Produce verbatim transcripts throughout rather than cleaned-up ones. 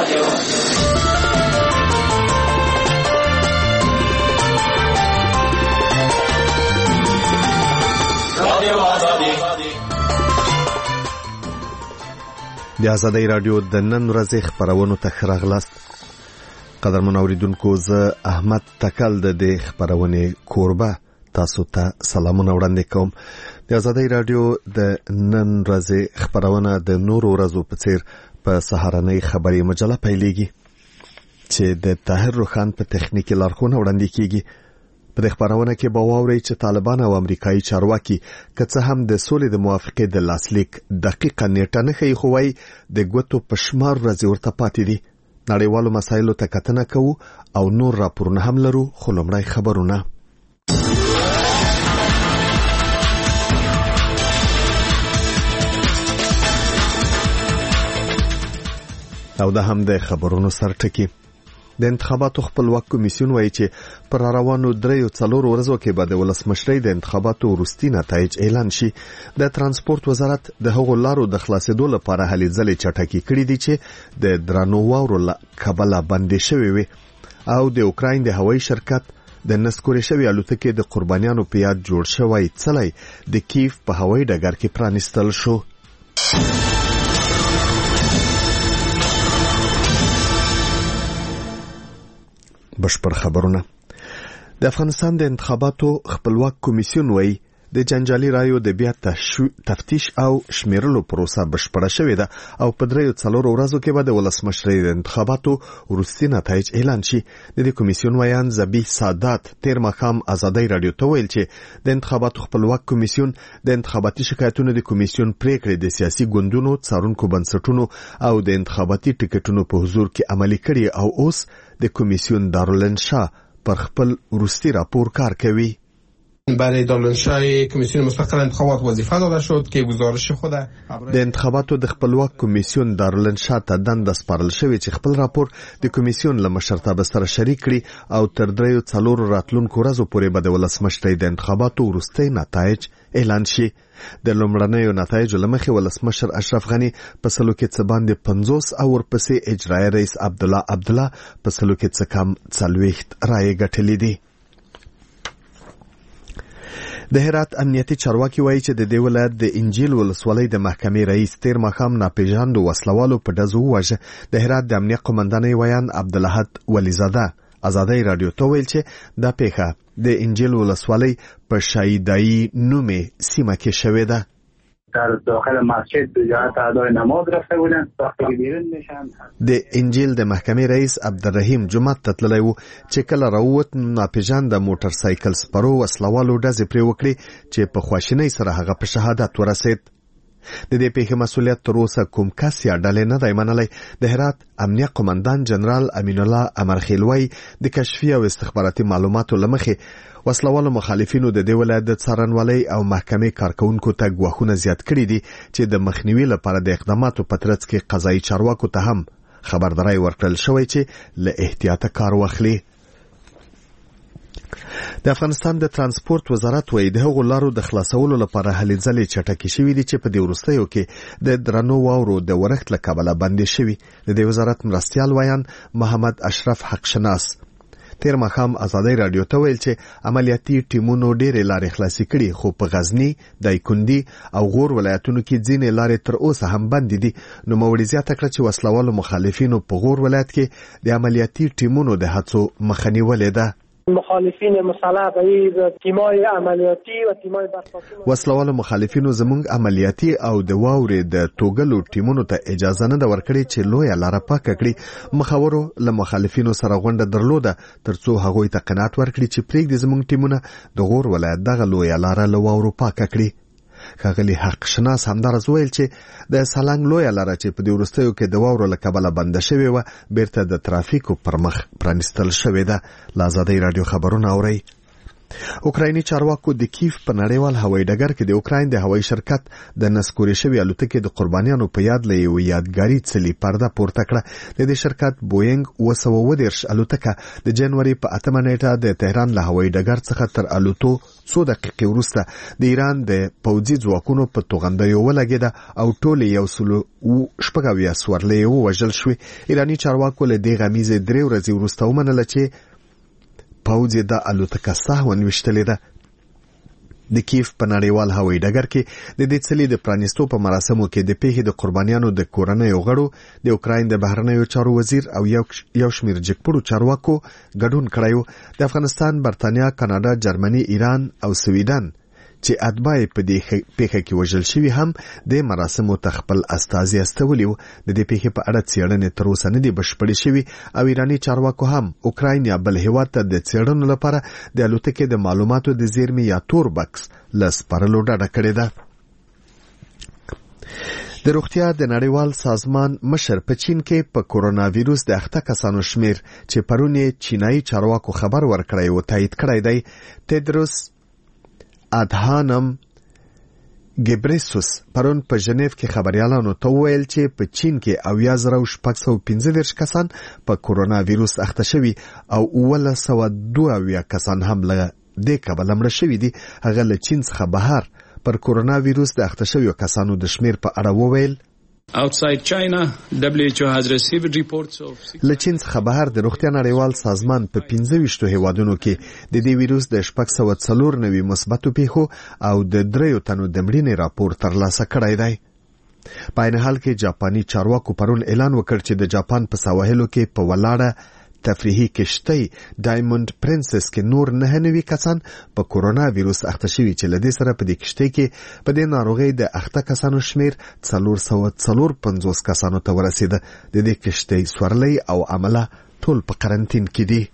د آزادۍ رادیو د نن ورځې خبرونو ته ښه راغلاست. قدرمن اوریدونکو، زه احمد تکل د دې خبرونې کوربه تاسو ته سلامونه وړاندې کوم. د آزادۍ رادیو د نن ورځې خبرونه د نورو ورځو په څیر په سهارنۍ خبري مجله پیلېږي چې د طاهر روخان په تخنیکي لارښوونه وړاندې کیږي. په دې خبرونه کې به واورئ چې طالبان او امریکایي چارواکي که څه هم د سولې د موافقې د لاسلیک دقیقه نیټه نه ښیي، خو وایي د ګوتو په شمار ورځې ورته پاتې دي. نړیوالو مسایلو ته کتنه کوو او نور راپورونه هم لرو، خو لومړی خبرونه. او دا هم د خبرونو سرټکی. د انتخاباتو خپلواک کمیسیون وایي چې پر روانو دریو څلور ورځو کې به د ولسمشرۍ د انتخاباتو وروستي نتایج اعلان شي. د ترانسپورت وزارت د هغو لارو د خلاصېدو لپاره هلې ځلې چټکې کړې دي چې د درنو واورو له کبله بندې شوې وي، او د اوکراین د هوایي شرکت د نسکورې شوې الوتکې د قربانیانو په یاد جوړ شوی څلی د کیف په هوایي ډګر کې پرانیستل شو. بشپړ خبرونه. د افغانستان د انتخاباتو خپلواک کمیسیون وایي د جنجالي رایو د بیا تفتیش او شمیرلو پروسه بشپړه شوې ده او په دریو څلورو ورځو کې به د ولسمشرۍ د انتخاباتو وروستي نتایج اعلان شي. د دې کمیسیون ویان ذبیح سادات تیر ماښام آزادۍ رادیو ته ویل چې د انتخاباتو خپلواک کمیسیون د انتخاباتي شکایتونو د کمیسیون پریکړې د سیاسي ګوندونو، څارونکو بنسټونو او د انتخاباتي ټیکټونو په حضور کې عملي کړي او اوس د کمیسیون دارالانشا پر خپل وروستي راپور کار کوي. برای دارالانشای کمیسیون مستقل انتخابات وظیفه داده شد که گزارش خود د انتخاباتو د خپلواک کمیسیون دارالانشا ته دنده سپارل شوې چې خپل راپور د کمیسیون له مشرتابه سره شریک کړي او تر دریو څلورو راتلونکو ورځو پورې به د ولسمشرۍ د انتخاباتو وروستي نتایج اعلان شي. د لومړنیو نتایجو له مخې ولسمشر اشرف غني په سلو کې څه باندې پنځوس او ورپسې اجرایي رئیس عبدالله عبدالله په سلو کې څه کم څلوېښت رایې ګټلې دي. د هرات امنیتي چارواکي وایي چې د دې ولایت د انجیل ولسوالۍ د محکمې رئیس تیر ماښام ناپېژاندو وسلوالو په ډزو وواژه. د هرات د امنیت قومندانۍ ویان عبدالاحد ولیزاده آزادۍ رادیو ته ویل چې دا پیښه د انجیل ولسوالۍ په شایدایی نومې سیمه کې شوې ده. در داخل مسجد به جهت ادای نماز رفته بودن، وقتی که بیرون میشن د انجیل د محکمې رئیس عبدالرحیم جمعت ته تللی و چې کله راووت ناپېژانده موټر سایکل سپرو وسلوالو ډزې پرې وکړې چې په خواشینۍ سره هغه په شهادت ورسېد. د دې پیښې مسؤلیت تر اوسه کوم کس یا ډلې نه دی منلی. د هرات امنیه قومندان جنرال امین الله امرخیل وایي د کشفي او استخباراتي معلوماتو له مخې وسلوالو مخالفینو د دې ولایت د څارنوالۍ او محکمې کارکونکو ته ګواښونه زیات کړي دي چې د مخنیوي لپاره د اقداماتو په ترڅ کې قضایي چارواکو ته هم خبرداری ورکړل شوی چې له احتیاطه کار واخلي. د افغانستان د ترانسپورت وزارت وایي د هغو لارو د خلاصولو لپاره هلې ځلې چټکې شوې دي چې په دې وروستیو کې د درنو واورو د ورښت له کبله بندې شوي. د دې وزارت مرستیال ویان محمد اشرف حقشناس تیر ماښام آزادۍ رادیو ته ویل چې عملیاتي ټیمونو ډېرې لارې خلاصې کړي، خو په غزني، دایکنډي او غور ولایتونو کې ځینې لارې تر اوسه هم بندې دي. نوموړي زیاته کړه چې وسلوالو مخالفینو په غور ولایت کې د عملیاتي ټیمونو د هڅو مخه نیولې ده. مخالفین مسلح به تیمای عملیاتی و تیمای برخلاصی وسلوالو مخالفینو زمونږ عملیاتي او د واورې د توګلو ټیمونو ته اجازه نه ده ورکړې چې لویه لاره پاکه کړي. مخاورو له مخالفینو سره غونډه درلوده ترڅو هغوی ته قناعت ورکړي چې پرېږدي زمونږ ټیمونه د غور ولایت دغه لویه لاره له واورو پاکه کړي. ښاغلي حق شناس همدارس ویل چې د سالنګ لویه لاره چې په دې وروستیو کې د واورو له کبله بنده شوې وه بیرته د ترافیکو پر مخ پرانیستل شوې ده. له آزادۍ راډیو خبرونه اورئ. اوکرایني چارواکو د کیف په نړیوال هوایي ډګر کې د اوکراین د هوایي شرکت د نسکورې شوی الوتکې د قربانیانو په یاد له یو یادګاري څلي پرده پورته کړه. د دې شرکت بوینګ اوه سوه اووه دېرش الوتکه د جنوري په اتمه نیټه د تهران له هوایي ډګر څخه تر الوتو څو دقیقې وروسته د ایران د پوځي ځواکونو په توغندیو ولګېده او ټول یو سل او شپږ اویا سورلۍ ووژل شوې. ایراني چارواکو له دې غمیزې درې ورځې وروسته ومنله چې پوځ د الوتکه سهوا ویشتلې ده. د کیف په نړیوال هوایي ډګر کې د دې څلي د پرانیستو په مراسمو کې د پیښې د قربانیانو د کورنیو غړو، د اوکراین د بهرنیو چارو وزیر او یو شمیر جګپړو چارواکو ګډون کړی. د افغانستان، برتانیا، کاناډا، جرمني، ایران او سویډن چې اتباع په دې پیښه کې وژل شوي هم د مراسمو ته خپل استازي استولي وو. د دې پیښې په اړه څېړنې تر اوسه نه دي بشپړې شوي او ایراني چارواکو هم اوکراین یا بل هیواد ته د څېړنو لپاره د الوتکې د معلوماتو د زیرمې یا تور بکس له سپارلو ډډه کړې ده. د روغتیا د نړیوال سازمان مشر په چین کې په کورونا ویروس د اخته کسانو شمیر چې پرون یې چینایي چارواکو خبر ورکړی و تایید کړی دی. تدروس ادهانم ګبریسوس پرون په ژنیف کې خبريالانو ته وویل چې په چین کې اویا زره شپږ سوه پنځه دېرش کسان په کورونا ویروس اخته شوي او اووه سوه دوه اویا کسان هم له دې کبله مړه شوي دي. هغه له چین څخه بهر پر کورونا ویروس د اخته شویو کسانو د شمیر په اړه وویل. Outside China, W H O has received reports of له چین څخه بهر د روغتیا نړیوال سازمان په پنځه ویشتو هیوادونو کې د دې ویروس د شپږ سوه څلور نوي مثبتو پیښو او د دریو تنو د مړینې راپور ترلاسه کړی دی. په عین حال کې جاپاني چارواکو پرون اعلان وکړ چې د جاپان په سواحلو کې په ولاړه تفریحي کشتۍ ډایموند پرنسس کې نور نه نوي کسان په کورونا ویروس اخته شوي چې له دې سره په دې کشتۍ کې په دې ناروغۍ د اخته کسانو شمیر څلور سوه څلور پنځوس کسانو ته ورسېده. د دې کشتۍ سورلۍ او عمله ټول په قرنطین کې دي.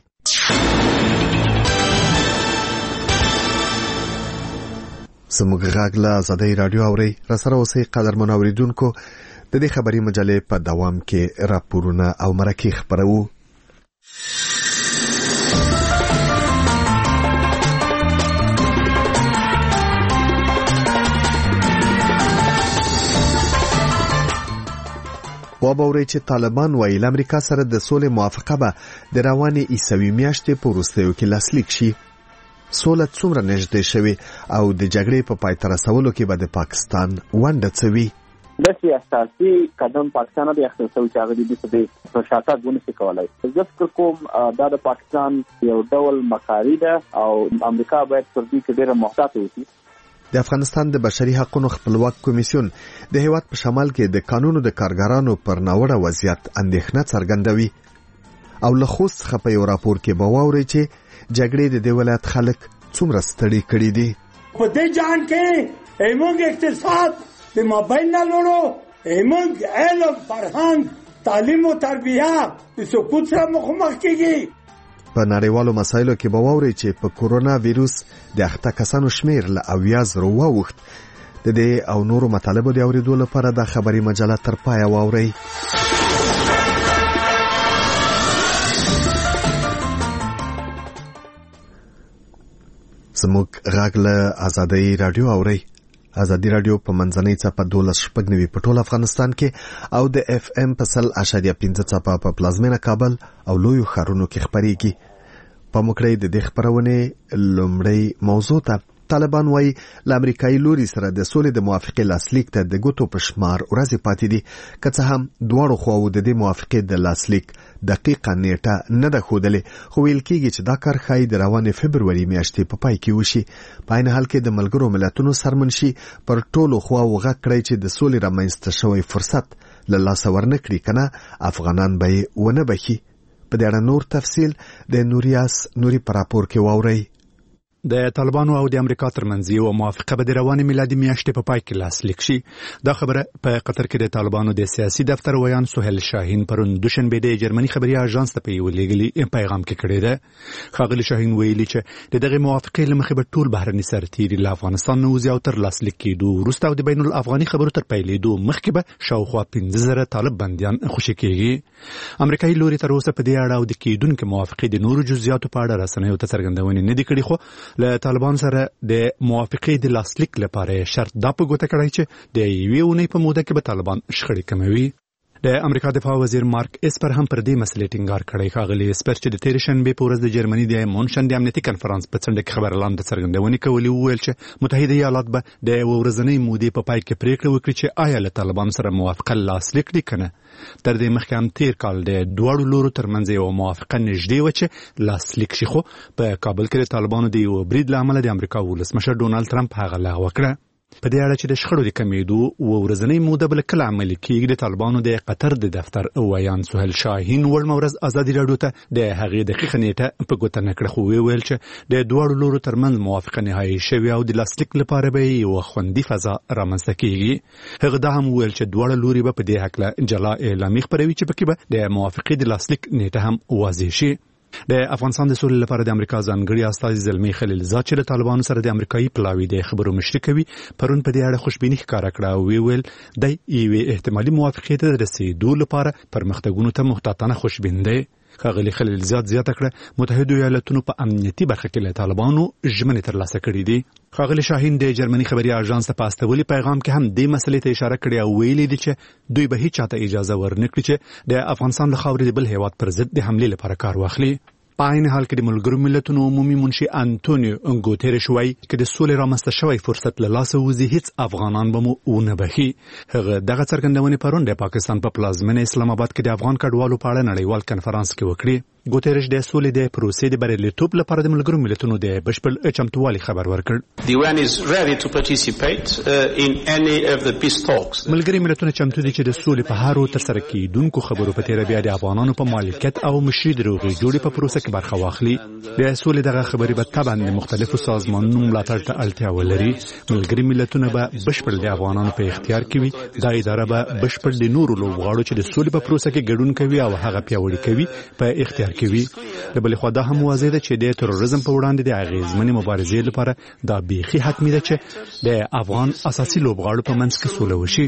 زموږ غږ له آزادۍ راډیو اورئ. راسره اوسئ قدرمن اورېدونکو. د دې خبري مجلې په دوام کې راپورونه او مرکې خپروو. وابورئ چې طالبان وایي له امریکا سره د سولې موافقه به د روانې عیسوي میاشتې په وروستیو کې لاسلیک شي. سوله څومره نږدې شوې او د جګړې په پای ته رسولو کې به د پاکستان ونډه څه وي؟ داسې اساسي قدم پاکستان نه دی اخیستل شوی چې هغه د دې په شاتګ ونشي کولای. زه فکر کوم دا د پاکستان یو ډول مکاري ده او امریکا باید پر دې کې ډېره محتاط اوسي. د افغانستان د بشري حقوقو خپلواک کمیسیون د هیواد په شمال کې د قانونو د کارګرانو پر ناوړه وضعیت اندېښنه څرګندوي او له خوست څخه په یو راپور کې به واورئ چې جګړې د دې ولایت خلک څومره ستړي کړي دي. په دې ځان کې زموږ اقتصاد د مابین نه لورو زموږ علم، فرهنګ، تعلیم او تربیه د سقوط سره مخامخ کیږي. په نړیوالو مسایلو کې به واورئ چې په کورونا ویروس د اخته کسانو شمیر له اویا زرو واوښت. د دې او نورو مطالبو د اورېدو لپاره د خبري مجله تر پایه واورئ. زموږ غږ له آزادۍ راډیو اورئ. آزادي راډیو په منځنۍ څپه دولس شپږ نوي په ټول افغانستان کې او د اف ام په سل اشاریه پنځه څپه په پلازمینه کابل او لویو ښارونو کې خپرېږي. په موکړې د دې خپرونې لومړی موضوع ته طالبان وایي له امریکایي لوري سره د سولې د موافقې لاسلیک ته د ګوتو په شمار ورځې پاتې دي. که څه هم دواړو خواوو د دې موافقې د لاسلیک دقیقه نیټه نه ده ښودلې، خو ویل کېږي چې دا کار ښایي د روانې فبروري میاشتې په پای کې وشي. په عین حال کې د ملګرو ملتونو سرمنشي پر ټولو خواوو غږ کړی چې د سولې رامنځته شوی فرصت له لاسه ورنه کړي، کنه افغانان به یې ونه بخي. په دې اړه نور تفصیل د نوریاس نوري په راپور کې واورئ. د طالبانو او د امریکا ترمنځ یو موافقه به د روانې میلادي میاشتې په پای کې لاسلیک شي. دا خبره په قطر کې د طالبانو د سیاسي دفتر ویان سهیل شاهین پرون دوشنبه د جرمني خبري اژانس ته په یو لیږلي پیغام کې کړی ده. ښاغلي شاهین ویلي چې د دغه موافقې له مخې به ټول بهرني سرتیري له افغانستان نه وځي او تر لاسلیک کېدو وروسته او د بین الافغاني خبرو تر پیلېدو مخکې به شاوخوا پنځه زره طالب بندیان خوشي کېږي. امریکایي لوري تر اوسه په دې اړه او د کېدونکو موافقې د نورو جزئیاتو په اړه رسنیو ته څرګندونې نه دي کړې، خو له طالبان سره د موافقې د لاسلیک لپاره شرط دا په ګوته کړی چې د یوې اونۍ په موده کې به طالبان شخړې کموي. د امریکا دفاع وزیر مارک اسپر هم پر دې مسلې ټینګار کړی. ښاغلي اسپر چې د تېرې شنبې په ورځ د جرمني د مونشن د امنیتي کنفرانس په څنډه کې خبر لاندې څرګندونې کولې، وویل چې متحده ایالات به د یوه ورځنۍ مودې په پای کې پریکړه وکړي چې آیا له طالبان سره موافقه لاسلیک کړي که نه. تر دې مخکې هم تېر کال د دواړو لورو ترمنځ یوه موافقه نږدې وه چې لاسلیک شي، خو په کابل کې د طالبانو د یوه برید له امله د امریکا ولسمشر ډونالډ ټرمپ هغه لغوه کړه. په دې اړه چې د شخړو د کمېدو اوه ورځنۍ موده به کله عملي کېږي، د طالبانو د قطر د دفتر ویان سهیل شاهین وړمه ورځ ازادي راډیو ته د هغې دقیقه نیټه په ګوته نه کړه، خو ویل چې د دواړو لورو ترمنځ موافقه نهایي شوې او د لاسلیک لپاره به یوه خوندي فضا رامنځته کېږي. هغه دا هم وویل چې دواړه لوري به په دې هکله جلا اعلامیه خپروي چې پکې به د موافقې د لاسلیک نیټه هم واضح شي. د افغانستان د سولې لپاره د امریکا ځانګړي استازي زلمي خلیلزاد چې له طالبانو سره د امریکایي پلاوي د خبرو مشري کوي پرون په دې اړه خوشبیني ښکاره کړه او ویل د یوې احتمالي موافقې ته د رسېدو لپاره پرمختګونو ته محتاطانه خوشبین دی. ښاغلي خلیلزاد زیاته کړه متحده ایالاتونو په امنیتي برخه کې له طالبانو ژمنې ترلاسه کړي دي. ښاغلي شاهین د جرمني خبري اژانس ته په استولي پیغام کې هم دې مسلې ته اشاره کړې او ویلي دي چې دوی به هیڅ چاته اجازه ورنکړي چې د افغانستان له خاورې د بل هیواد پر ضد د حملې لپاره کار واخلي. په عین حال کې د ملګرو ملتونو عمومي منشي انټونیو ګوتریش وایي چې د سولې رامنځته شوی فرصت له لاسه وځي هیڅ افغانان به مو ونه بخي. هغه دغه څرګندونې پرون د پاکستان په پلازمینه اسلام آباد کې د افغان کډوالو په اړه نړیوال کنفرانس کې وکړي. ګوتریش د سولې د پروسې د بریالیتوب لپاره د ملګرو ملتونو د بشپړ چمتووالي خبر ورکړ. ملګري ملتونه چمتو دي چې د سولې په هارو ترسره کیدونکو خبرو په تیر بیا د افغانانو په مالکیت او مشري د روغې جوړې په پروسه کې برخه واخلي. د سولې دغه خبرې به طبعا د مختلفو سازمانونو ملاتړ ته اړتیا ولري. ملګري ملتونه به بشپړ د افغانانو په اختیار کې وي. دا اداره به بشپړ د نورو لوبغاړو چې د سولې په پروسه کې ګډون کوي او هغه پیاوړي کوي په اختیار کوي. د بل خوا دا هم واضح ده چې د تروریزم په وړاندې د اغیزمنې مبارزې لپاره دا بیخي حتمي ده چې د افغان اساسي لوبغاړو په منځ کې سوله وشي.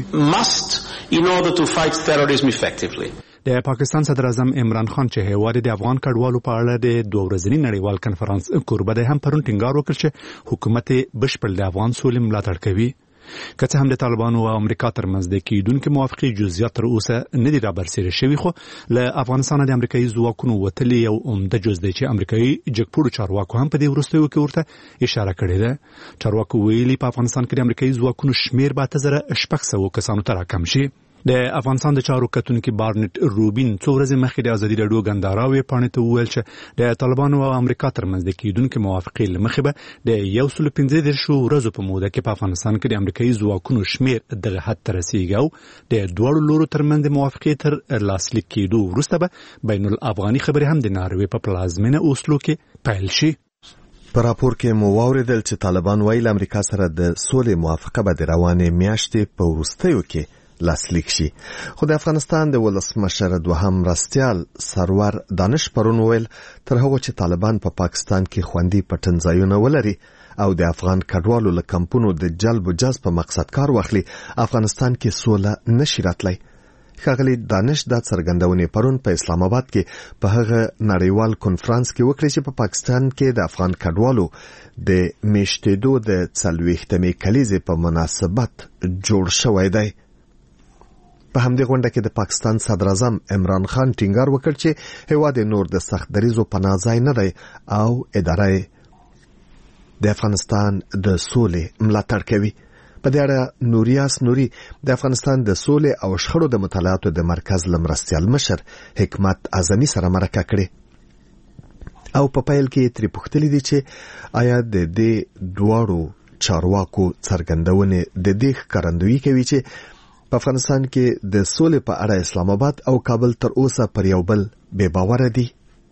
د پاکستان صدر اعظم عمران خان چې هیواد د افغان کډوالو په اړه د دوه ورځني نړیوال کنفرانس کوربه دی هم پرون ټینګار وکړ چې حکومت بشپړ د افغان سولې ملاتړ کوي. که څه هم د طالبانو او امریکا ترمنځ د کېدونکو موافقې جزئیات تر اوسه نه دي رابرسېره شوي، خو له افغانستانه د امریکایي ځواکونو وتلي یو عمده جز دی چې امریکایي جګپوړو چارواکو هم په دې وروستیو کې ورته اشاره کړې ده. چارواکو ویلي په افغانستان کې د امریکایي ځواکونو شمېر به اته زره شپږ سوه کسانو ته راکم شي. د افغانستان د چارو کتونکي بارنټ روبین څو ورځې مخکې د ازادي راډیو ګندارا ویبپاڼې ته وویل چې د طالبانو او امریکا ترمنځ د کېدونکو موافقې له مخې به د یو سل پنځه دېرشو ورځو په موده کې په افغانستان کې د امریکایي ځواکونو شمېر دغه حد ته رسېږي او د دواړو لورو ترمنځ د موافقې تر لاسلیک کېدو وروسته به بین الافغاني خبرې هم د ناروې په پلازمینه اوسلو کې پیل شي. په راپور کې مو واوریدل چې طالبان وایي له امریکا سره د سولې موافقه به د روانې میاشتې په وروستیو کې لاسلیک شي. خو د افغانستان د ولسمشر دوهم مرستیال سرور دانش پرون ویل تر هغه چې طالبان په پا پاکستان کې خوندي پټنځایونه ولري او د افغان کډوالو له کمپونو د جلب و جذب په مقصد کار واخلي، افغانستان کې سوله نشي راتلی. ښاغلي دانش دا څرګندونې پرون په اسلام آباد کې په هغه نړیوال کنفرانس کې وکړي چې په پا پاکستان کې د افغان کډوالو د میشتېدو د څلوېښتمې کلیزې په مناسبت جوړ شوی دی. په همدې غونډه کې د پاکستان صدر اعظم عمران خان ټینګار وکړ چې هیواد نور د سخت دریزو پناه ځای نه دی او اداره د افغانستان د سولې ملاتړ کوي. په دې اړه نوریاس نوري د افغانستان د سولې او شخړو د مطالعاتو د مرکز لمرستیال مشر حکمت اعظمي سره مرکه کړې او په پیل کې ترې پوښتلې دي چې آیا د دې دواړو چارواکو څرګندونې د دې ښکارندویي کوي چې په افغانستان کې د سولې په اړه اسلام آباد او کابل تر اوسه پر یو بل بې باوره دي.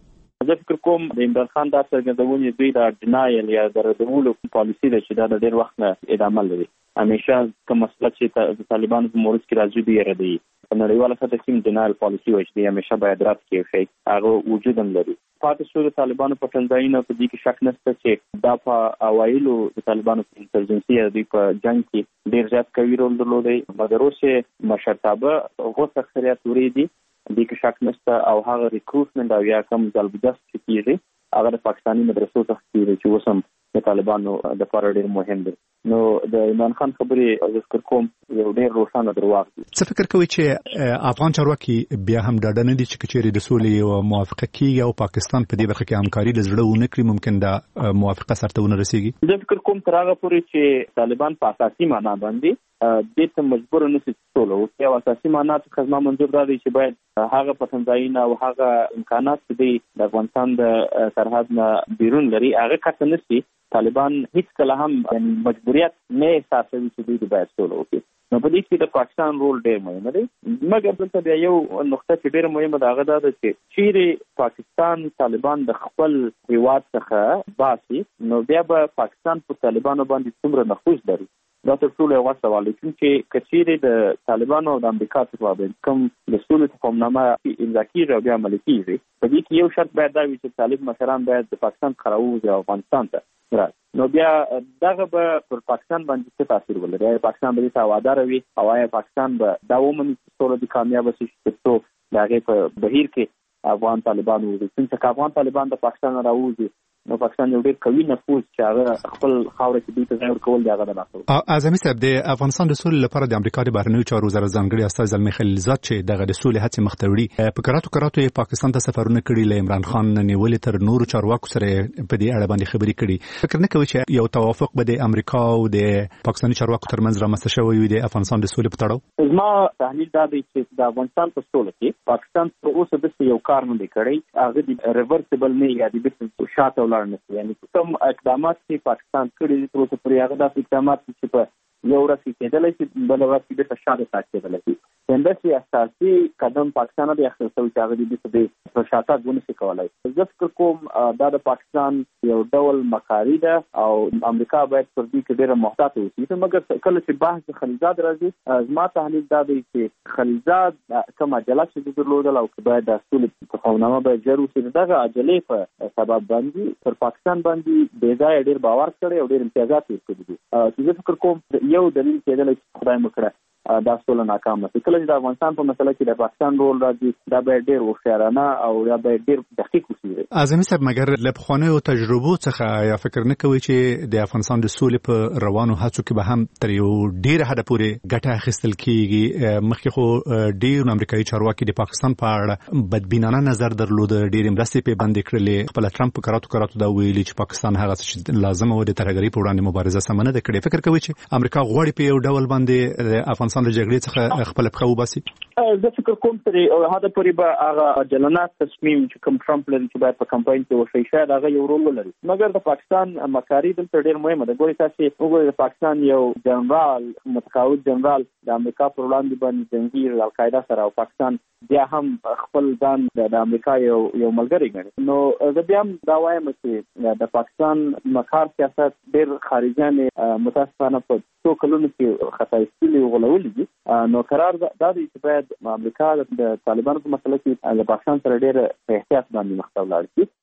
زه فکر کوم د عمران خان دا څرګندونې دوی د ډینایل یا د ردولو پالیسي ده چې دا د ډېر وخت نه ادامه لري. همیشه کوم مسله چې د طالبانو په مورچ کې راځي دی ردوي. په نړیواله سطح کې ډینایل پالیسي وایي چې همیشه باید رد کړي شي، هغه وجود هم لري. پاتې شو د طالبانو په ټنځاینه په دې کې شک نشته چې دا په اوایلو د طالبانو په انسرجنسي دوی په جنگ کې ډېر زیات قوي رول درلودی، مګر اوس مشرتابه غوڅ اکثریت ورېدي، دې کې شک نشته. او هغه ریکروټمنټ او یا کوم ځلبجست چې کېږي هغه د پاکستاني مدرسو څخه کېږي چې اوس هم د طالبانو لپاره ډېر مهم دی. نو د عمران خان خبرې ذکر کوم یو ډېر روښانه درواغ دي. څه فکر کوي چې افغان چارواکي بیا هم ډاډه نه دي چې کچېرې د سولې او موافقه کیږي او پاکستان په دې برخه کې همکاري د زړه ونه کړي، ممکن دا موافقه سرته ونه رسیږي؟ زه فکر کوم تر هغه پورې چې طالبان په اساسي معنا باندې دې ته مجبور نه شي سولو او اساسي معنا څخه زما منظور دا دی چې باید هغه پسنداینه او هغه امکانات چې د افغانستان د سرحد نه بیرون لري هغه کته نشي. طالبان هیڅ کله هم مجبوریت نه احساسوي چې دوی باید سولو وکړي. نو په دې کې د پاکستان رول ډېر مهم دی. مګر دلته بیا یو نقطه چې ډېر مهمه ده هغه دا ده چې چیرې پاکستان طالبان د خپل هیواد څخه باسي نو بیا به پاکستان په طالبانو باندې څومره نفوذ لري. دا تر ټولو یو سوال دی چې کچېرې د طالبانو او د امریکا څخه کوم د سولې تفاهمنامه امضا کېږي او بیا عملي کېږي، په دې کې یو شرط باید دا وي چې طالب مشران باید د پاکستان څخه راووځي او افغانستان ته راشي. نو بیا دغه به پر پاکستان باندې څه تاثیر ولري؟ آیا پاکستان به دې ته هواداره وي او آیا پاکستان به دا ومني چې سوله دې کامیابه شي ترڅو د هغې په بهیر کې افغان طالبان ووځي؟ څنګه که افغان طالبان د پاکستان نه راووځي نو پاکستان یو ډېر قوي نفوذ چې هغه خپل خاوره کې دوی ته ځای ورکول دی هغه د لاسه. اعظمي صاحب، د افغانستان د سولې لپاره د امریکا د بهرنیو چارو وزارت ځانګړي استازی زلمي خلیلزاد چې دغه د سولې هڅې مخ ته وړي، په کراتو کراتو یې پاکستان ته سفرونه کړي، له عمران خان نه نیولې تر نورو چارواکو سره په دې اړه باندې خبرې کړي. فکر نه کوي چې یو توافق به د امریکا او د پاکستاني چارواکو ترمنځ رامنځته شوی وي د افغانستان د سولې په تړاو؟ زما تحلیل دا دی چې د افغانستان په سوله کې پاکستان تر اوسه داسې یو کار نه دی کړی، هغه د ریورسیبل نه یا د بیرته شاته ولاړ نه، یعنی کوم اقدامات چې پاکستان کړي دي تر اوسه پورې هغه داسې اقدامات چې په یو ورځ کې کېدلی شي بله ورځ کې بېرته شاته سات کېدلی شي. همداسې اساسي قدم پاکستان نه دی اخیستل شوی چې هغه دې بیرته په شاتګ ونه شي کولی. زه فکر کوم دا د پاکستان یو ډول مکاري ده او امریکا باید پر دې کې ډېره محتاط اوسي. مګر کله چې بحث د خلیلزاد راځي زما تحلیل دا دی چې خلیلزاد کوم عجله چې درلودل او که باید د سولې تفاهمنامه باید ژر وشي، دغه عجلې په سبب باندې پر پاکستان باندې بې ځایه ډېر باور کړی او ډېر امتیازات یې ورکړي دي چې زه فکر کوم یو دلیل کېدلی چې خدای مو کړه دا سوله ناکامه شي. کله چې د افغانستان په مسله کې د پاکستان رول راځي دا باید ډېر هوښیارانه او یا باید ډېر دقیق وشي. اعظمي صاحب، مګر له پخوانیو تجربو څخه یا فکر نه کوي چې د افغانستان د سولې په روانو هڅو کې به هم تر یو ډېر حده پورې ګټه اخیستل کېږي؟ مخکې خو ډېر امریکایي چارواکي د پاکستان په اړه بدبینانه نظر درلود، ډېرې مرستې پې بندې کړلې، خپله ټرمپ په کراتو کراتو دا ویلي چې پاکستان هغه څه چې لازمه وه د ترهګرۍ په وړاندې مبارزه سمه نه ده کړې. فکر کوي چې امریکا غواړي په یو ډول باندې د افغانستان د جګړې څخه خپل پښه وباسي؟ زه فکر کوم تر هغه پورې به هغه جلانات تصمیم چې کوم ټرمپ لري چې باید په کمپاین کې وشي شاید هغه یو رول ولري. مګر د پاکستان مکاري دلته ډېر مهمه ده. ګورئ تاسې وګورئ د پاکستان یو جنرال متقاعد جنرال د امریکا پر وړاندې باندې جنګي له القاعده سره او پاکستان بیا هم خپل ځان د امریکا یو یو ملګری ګڼي. نو زه بیا هم دا وایم چې د پاکستان مکار سیاست ډېر خارجیان متاسفانه په څو کلونو کې خطا ایستلي غولولي دي. نو قرار دا دی چې باید امریکا د طالبانو په مسله کې د پاکستان سره ډېر په احتیاط باندې مخ ته ولاړ شي.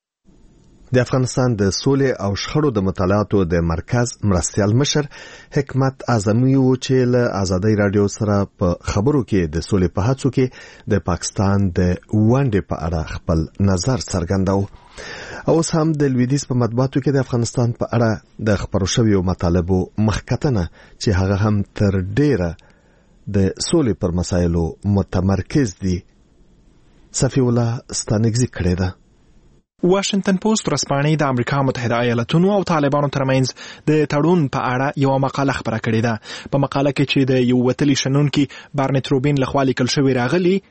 د افغانستان د سولې او شخړو د مطالعاتو د مرکز مرستیال مشر حکمت اعظمي و چې له آزادۍ رادیو سره په خبرو کې د سولې په هڅو کې د پاکستان د ونډې په اړه خپل نظر څرګنداو. اوس هم د لویدیځ په مطبوعاتو کې د افغانستان په اړه د خبرو شویو مطالبو مخکتنه چې هغه هم تر ډیره د سولې پر مسایلو متمرکز دي صفی الله ستانګزي کړی ده. واشنگټن پوسټ ورځپاڼې د امریکا متحده ایالاتونو او طالبانو ترمنځ د تړون په اړه یو مقاله خبره کړې ده. په مقاله کې چې د یو وتلي شنونکي بارنټ روبین لخوا لیکل شوی راغلی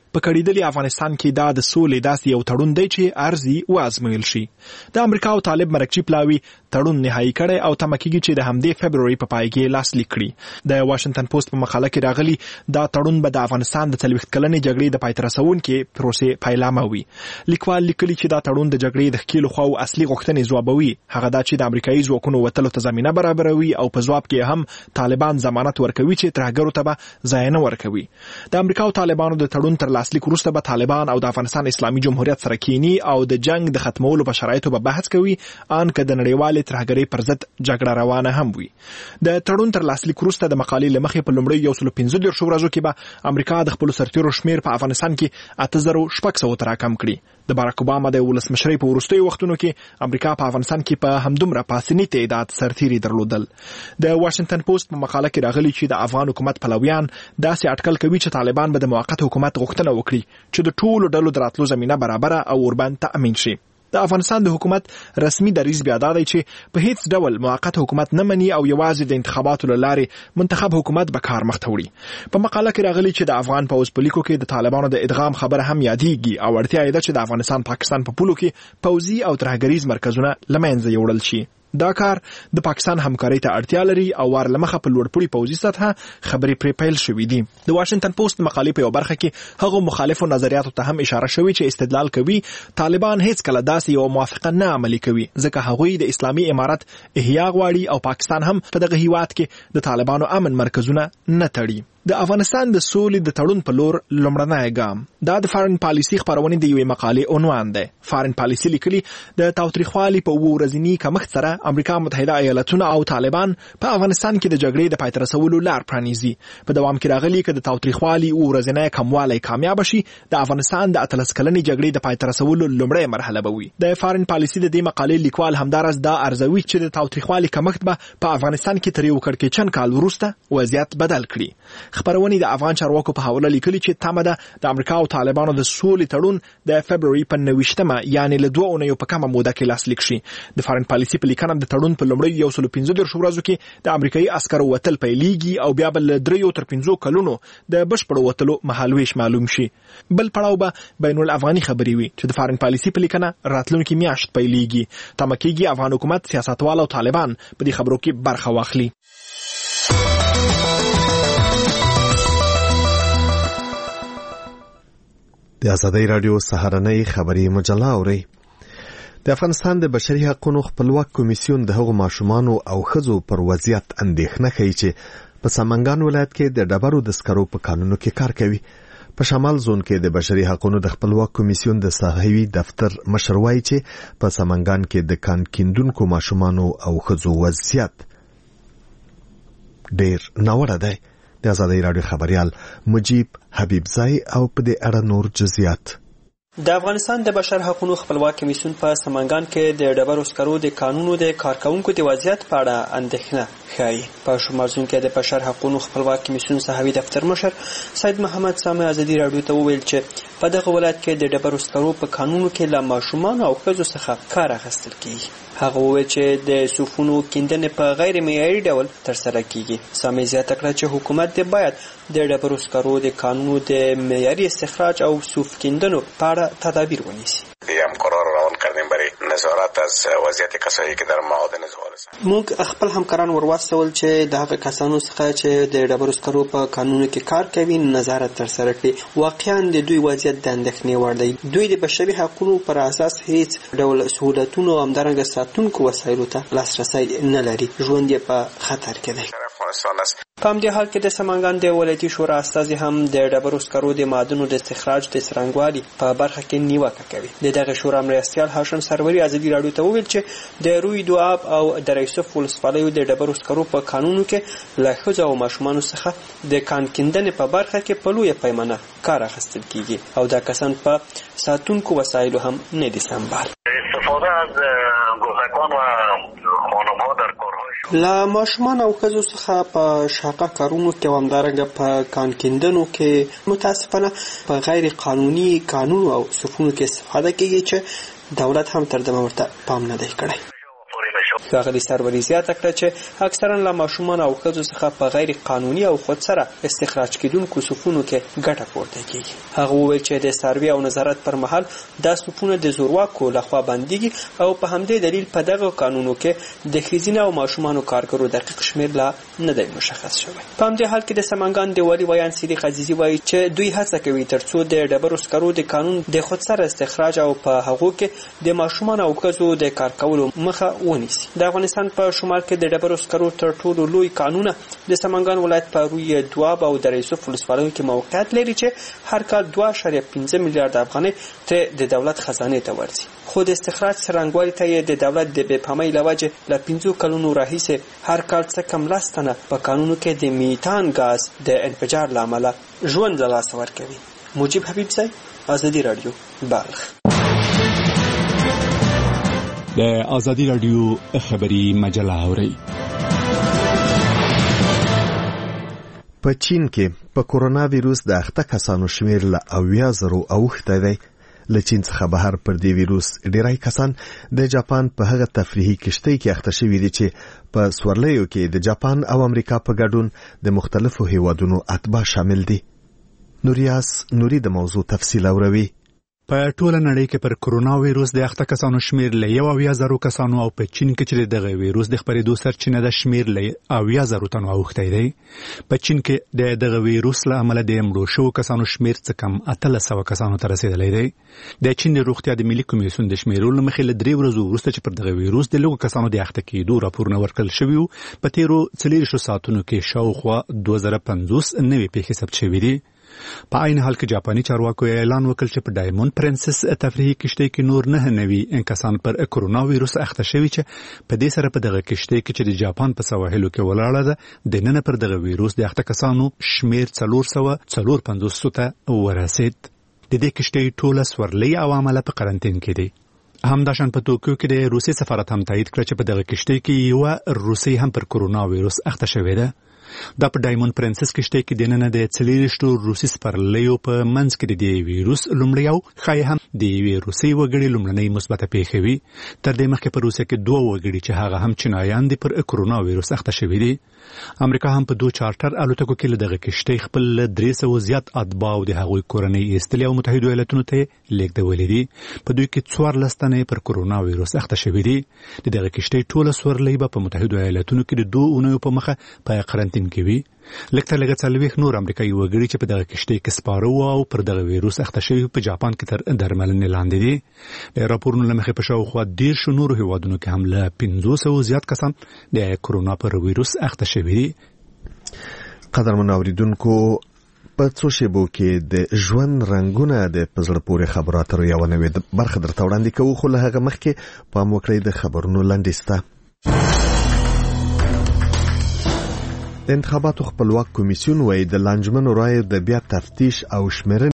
په کړیدلي افغانستان کې دا د سولې داسې یو تړون دی چې ارزي وازمویل شي. د امریکا او طالب مرکچی پلاوی تړون نهایی کړي او تمه کېږي چې د همدې فبروري په پای کې لاسلیک کړي. د واشنگټن پوسټ په مقاله کې راغلي دا تړون به د افغانستان د څلوېښت کلنې جګړې د پای ته رسونکې پروسې پیلامه وي. لیکوال لیکلي چې دا تړون د جګړې د ښکېلو خواو اصلي غوښتنې ځوابوي، هغه دا چې د امریکایي ځواکونو وتلو ته زمینه برابروي او په ځواب کې هم طالبان ضمانت ورکوي چې ترهګرو ته به ځای نه ورکوي. د امریکا او طالبانو د تړون تر لاسلیک وروسته به طالبان او د افغانستان اسلامي جمهوریت سره کینی او د جنگ د ختمولو په شرایطو به بحث کوي، ان که د نړیوالې ترهګرۍ پر ضد جګړه روانه هم وي. د تړون تر لاسلیک وروسته د مقالې له مخې په لومړۍ یو سل پنځه دېرشو ورځو کې به امریکا د خپلو سرتیرو شمېر په افغانستان کې اته زره شپږ سوه ته راکم کړي. د باراک اوباما د ولسمشرۍ په وروستیو وختونو کې امریکا په افغانستان کې په همدومره پاسني تعداد سرتیري درلودل. د واشنگټن پوسټ په مقاله کې راغلي چې د افغان حکومت پلویان داسې اټکل کوي چې طالبان به د موقت حکومت غوښتنه وکړي چې د ټولو ډلو د راتلو زمینه برابره او ورباندې تأمین شي. د افغانستان د حکومت رسمي دریځ بیا دا دی چې په هیڅ ډول موقت حکومت نه مني او یوازې د انتخاباتو له لارې منتخب حکومت به کار مخته وړي. په مقاله کې راغلي چې د افغان پوځ په لیکو کې د طالبانو د ادغام خبره هم یادېږي او اړتیا یې ده چې د افغانستان پاکستان په پولو کې پوځي او ترهګریز مرکزونه له منځه یوړل شي. دا کار د پاکستان همکارۍ ته اړتیا لري او وار لمخه په لوړپوړي پوځي سطحه خبرې پرې پیل شوې دي. د واشنگټن پوسټ مقالې په یو برخه کې هغو مخالفو نظریاتو ته هم اشاره شوې چې استدلال کوي طالبان هیڅ کله داسې یو موافقه نه عملي کوي ځکه هغوی د اسلامي امارت احیا غواړي او پاکستان هم په دغه هیواد کې د طالبانو امن مرکزونه نه تړي. د افغانستان د سولې د تړون په لور لومړنی ګام دا د فارن پالیسي خبرونې د یوې مقالې عنوان دی. فارن پالیسي لیکلي د تاوتریخوالي په اووه ورځني کمښت سره امریکا متحده ایالتونه او طالبان په افغانستان کې د جګړې د پای ته رسولو لار پرانیزي. په دوام کې راغلي که د تاوتریخوالي اووه ورځنی کموالی کامیاب شي د افغانستان د اتلس کلنې جګړې د پای ته رسولو لومړۍ مرحله به وي. د فارن پالیسي د دې مقالې لیکوال همدارس دا ارزوي چې د تاوتریخوالي کمښت به په افغانستان کې تر یو کړکېچن کال وروسته وضعیت بدل کړي. خبرونې د افغان چارواکو په حواله لیکلي چې تمه ده د امریکا او طالبانو د سولې تړون د فبروري په نویشتمه یعنی له دوه اونیو په کمه موده کې لاسلیک شي. د فارن پالیسي په لیکنه د تړون په لومړۍ یو سل پنځه دېرشو ورځو کې د امریکایي عسکرو وتل پیلېږي او بیا به له دریو تر پنځو کلونو د بشپړو وتلو مهالویش معلوم شي. بل پړاو به بین الافغاني خبرې وي چې د فارن پالیسي په لیکنه راتلونکي میاشت پیلېږي. تمه کېږي افغان حکومت سیاستوال او طالبان په دې خبرو کې برخه واخلي. د ازادۍ راډیو سهارنۍ خبري مجله اوري. د افغانستان د بشري حقوقو خپلواک کمیسیون د هغو ماشومانو او ښځو پر وضعیت اندېښنه کوي چې په سمنګان ولایت کې د ډبرو د سکرو په کانونو کې کار کوي. په شمال زون کې د بشري حقوقو د خپلواک کمیسیون د صحوي دفتر مشر وایي چې په سمنګان کې د کان کیندونکو ماشومانو او ښځو وضعیت ډېر ناوړه دی. د ازادۍ راډیو خبريال مجيب حبیبزای او په دې اړه نور جزئیات. د افغانستان د بشر حقوقو خپلواک کمیسیون په سمنګان کې د ډبرو سکرو د قانونو د کارکونکو د وضعیت په اړه اندېښنه ښیي. په شمال زون کې د بشر حقوقو خپلواک کمیسیون صحوي دفتر مشر سید محمد سامي ازادي راډیو ته وویل چې په دغه ولایت کې د ډبرو سکرو په قانونو کې له ماشومان او ښځو څخه کار اخیستل کیږي. هغه وویل چې د سوفونو کیندنې په غیر معیاري ډول ترسره کیږي. سامي زیاته کړه چې حکومت د باید د ډبرو سکرو د قانونو د معیاري استخراج او سوف کیندنو په اړه تدابیر ونیسي. همکاران را روان کردیم برای نظارت از وضعیت کسایی که در معادن زغال است. موږ خپل همکاران ورواستول چې د هغه کسانو څخه چې د ډبرو سکرو په قانونو کې کار کوي نظارت ترسره کړي. واقعا د دوی وضعیت د اندېښنې وړ دی. دوی د بشري حقوقو پر اساس هیڅ ډول سہولتونو او همدارنګه ساتونکو وسایلو ته لاسرسی نه لري. ژوند یې په خطر کې دی. په همدې حال کې د سمنګان د ولایتي شورا استازي هم د ډبرو سکرو د معدنو د استخراج د څرنګوالي په برخه کې نیوکه کوي. د دغه شورا مرستیال هاشم سروري ازادي راډیو ته وویل چې د روی دواب او د رئیسوف ولسوالیو د ډبرو سکرو په قانونو کې له ښځو او ماشومانو څخه د کان کیندنې په برخه کې په لویه پیمانه کار اخیستل کیږي او دا کسان په ساتونکو وسایلو هم نه دي سمبال. استفاده از گوزکان و خانم‌ها در کارهای له ماشومان او ښځو څخه په شاقه کارونو کې او همدارنګه په کان کیندنو کې متاسفانه په غیر قانوني قانون او صفونو کې استفاده کیږي چې دولت هم تر دمه ورته پام نه دی کړی. ښاغلي سروري زیاته کړه چې اکثرا له ماشومان او ښځو څخه په غیر قانوني او خود سره استخراج کېدونکو صفونو کې ګټه پورته کیږي. هغه وویل چې د سروې او نظارت پر مهال دا صفونه د زورواکو لخوا بنديږي او په همدې دلیل په دغه قانونو کې د ښځینه او ماشومانو کارګرو دقیق شمیر لا نه دی مشخص شوی. په همدې حال کې د سمنګان د والي ویان صدیق عزیزي وایي چې دوی هڅه کوي ترڅو د ډبرو سکرو د قانون د خود سره استخراج او په هغو کې د ماشومان او ښځو د کار کولو مخه ونیسي. د افغانستان په شمال کې د ډبرو سکرو تر ټولو لوی کانونه د سمنګان ولایت په روی دواب او د یوسف ولسوالیو کې موقعیت لري چې هر کال دوه اعشاریه پنځه میلیارډ افغانۍ ترې د دولت خزانې ته ورځي. خو د استخراج څرنګوالي ته یې د دولت د بې پامۍ له وجې له پنځو کلونو راهیسې هر کال څه کم لس تنه په قانونو کې د میتان ګاز د انفجار له امله ژوند له لاسه ورکوي. مجيب حبیبزی، ازادي رادیو، بلخ. د ازادي رادیو خبری مجله اوري. په چین کې په کورونا وایروس د اخته کسانو شمیر له اویا زرو اوښته دی. له چین څخه بهر پر دې وایروس ډیری کسان د جاپان په هغه تفریحي کشتۍ کې اخته شوي دي چې په سورلیو کې د جاپان او امریکا په ګډون د مختلفو هیوادونو اتباع شامل دي. نوریاس نوري د موضوع تفصیل اوروي. په ټوله نړۍ کې پر کورونا وایروس د اخته کسانو شمیر له یو اویا زرو کسانو او په چین کې چې دغه وایروس د خپرېدو سرچینه د شمیر له اویا زرو تنو اوښتی دی. په چین کې د دغه وایروس له امله د مړو شوو کسانو شمیر څه کم اتلس سوه کسانو ته رسېدلی دی. د چین د روغتیا د ملي کمیسیون د شمیرلو له مخې له درې ورځو وروسته چې پر دغه وایروس د لږو کسانو د اخته کېدو راپورونه ورکړل شوي وو، په تېرو څلېرویشتو ساعتونو کې شاوخوا دوه زره پنځوس نوې پیښې ثبت شوي دي. په عین حال کې جاپاني چارواکو اعلان وکړ چې په ډایموند پرنسس تفریحي کشتۍ کې نور نه نوي کسان پر کورونا وایروس اخته شوي چې په دې سره په دغه کشتۍ کې چې د جاپان په سواحلو کې ولاړه ده د نن پر دغه وایروس د اخته کسانو شمیر څلور سوه څلور پنځوس ته ورسېد. د دې کشتۍ ټوله سورلۍ عوامله په قرنطین کې دي. همداشان په توکیو کې د روسي سفارت هم تایید کړ چې په دغه کشتۍ کې یوه روسۍ هم پر کورونا وایروس اخته شوې ده. دا په ډایموند پرنسس کشتۍ کې د نن د څلېرویشتو روسي سپرلیو په منځ کې د دې وایروس لومړی او ښایي هم د یوې روسۍ وګړي لومړنۍ مثبته پیښه وي. تر دې مخکې په روسیه کې دوه وګړي چې هغه هم چینایان دي پر کورونا وایروس اخته شوي دي. امریکا هم په دوه چارټر الوتکو کې له دغه کشتۍ خپل درې سوه زیات اتباع او د هغوی کورنۍ ایستلي او متحدو ایالتونو ته لیږدولي دي. په دوی کې څوارلس تنې پر کورونا وایروس اخته شوي دي. د دغه کشتۍ ټوله سورلۍ به په متحدو ایالتونو کې د دوه اونیو په مخه په قرنطین کې وي. لږ تر لږه څلوېښت نور امریکایي وګړي چې په دغه کشتۍ کې سپاره وو او پر دغه وایروس اخته شوي په جاپان کې تر درملنې لاندې دي. د راپورونو له مخې په شاوخوا دېرشو نورو هیوادونو کې هم له پنځو سوو زیات کسان د کورونا پر وایروس اخته شوي دي. قدرمن اوریدونکو، په څو شیبو کې د ژوند رنګونه د په زړه پورې خبرو اترو یوه نوې برخه درته وړاندې کوو، خو له هغه مخکې پام وکړئ د خبرونو لنډیز ته. د انتخاباتو خپلواک کمیسیون وایي د لانجمنو رایو د بیا تفتیش او شمیرنې